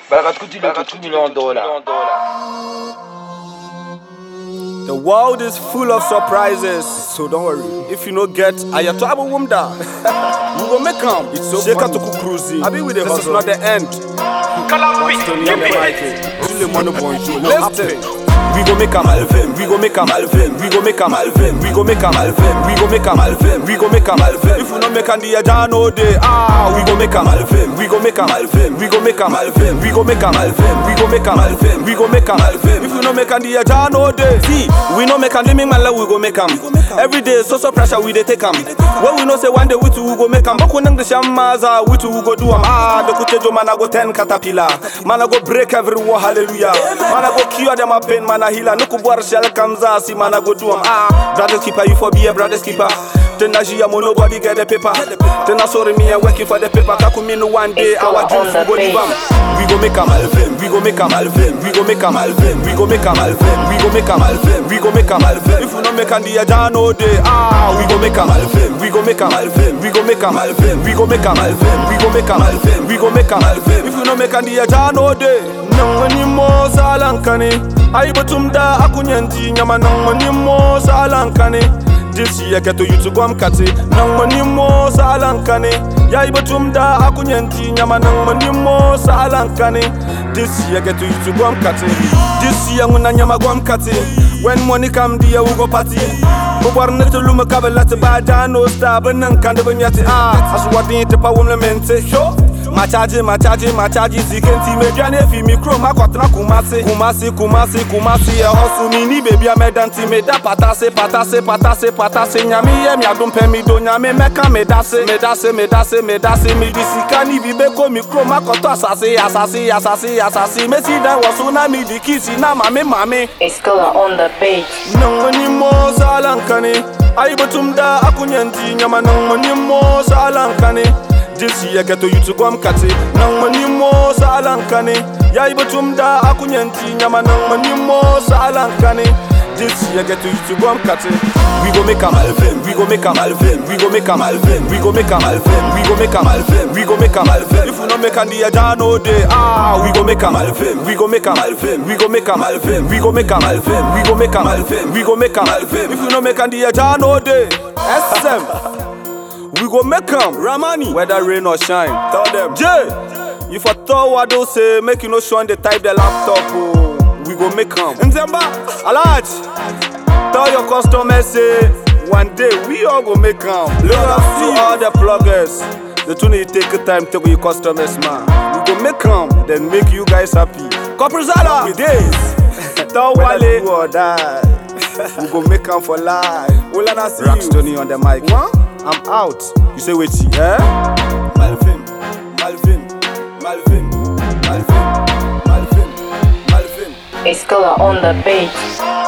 $2 million. The world is full of surprises, so don't worry. If you no get Ayato Abu Wumda, we will make them. It's so Sheka to cruising. I be with the hustle. This is not the end. Listen. We go make a Malvin, we go make a Malvin, we go make a Malvin, we go make a Malvin, we go make a Malvin, we go make a Malvin. If we no make a Dia no day, we go make a Malvin, we go make a Malvin, we go make a Malvin, we go make a Malvin, we go make a Malvin, we go make a Malvin. If we no make a Dia no day, see, we no make a living man we go make 'em. Every day so pressure we dey take 'em. When we know say one day we two go make 'em, but when the shamaza we two go do 'em. The kutejo man I go 10 caterpillar, man I go break every wall, hallelujah. Man I go cure them a pain, man healer, no kubuar shell kamza, see man I go do 'em. Brothers keeper, you for be a brothers keeper. Tenaji amo nobody get the paper. Tena sorry me and working for the paper. Kakumi no one day our dreams will go live 'em. We go make a Malvin, we go make a Malvin, we go make a Malvin, we go make a Malvin, we go make a Malvin, we go make a Malvin. If we no make a Dia no day, we go make a Malvin, we go make a Malvin, we go make a Malvin, we go make a Malvin, we go make a Malvin, we go make a Malvin. If we no make a Dia no day, nangani mo salankani. Ay batumda akunyanti nyama nangani mo salankani. This year get to you to go am kati nang mani mo salankani. Yai batumda akunyanti nyama nang mani mo salankani. This year get to you to go am kati. This year nguna nyama go am kati. When money come dia we go party. Bobor na to luma kabela to bada no star benang kande benyati aswadi te pa womlemente show. Machaji zikenti mediane fi mikro makotna kumasi e hosu mini baby amedanti me da patase nyami ye mi adum pe mi do nyame meka me dase mi disika ni bibeko mikro makoto asase mesi da wasuna mi dikisi na mame Escola on the page. nangani mo salankani ay batumda akunyanti nyama nangani mo salankani. This year get to you to go am kati nang mani mo salankani. Yai batumda akunyanti nyama nang mani mo salankani. This year get to you to go am kati. We go make a Malvin, we go make a Malvin, we go make a Malvin, we go make a Malvin, we go make a Malvin, we go make a Malvin. If we no make a Dia no day, we go make a Malvin, we go make a Malvin, we go make a Malvin, we go make a Malvin, we go make a Malvin, we go make a Malvin. If we no make a Dia no day, SM. We go make 'em, Ramani, whether rain or shine. Tell them, Jay, if I thought what they say, make you no shine the type the laptop. We go make 'em. Nzemba, Alaj, tell your customers say, one day we all go make 'em. Look up to all the pluggers. The tune you take time to your customers, man. We go make 'em, then make you guys happy. Koprizala, with this. Tell Wale, do or die. We go make 'em for life. Ulana see Rockstony on the mic. What? I'm out. You say wait, Malvin. Escola on the page.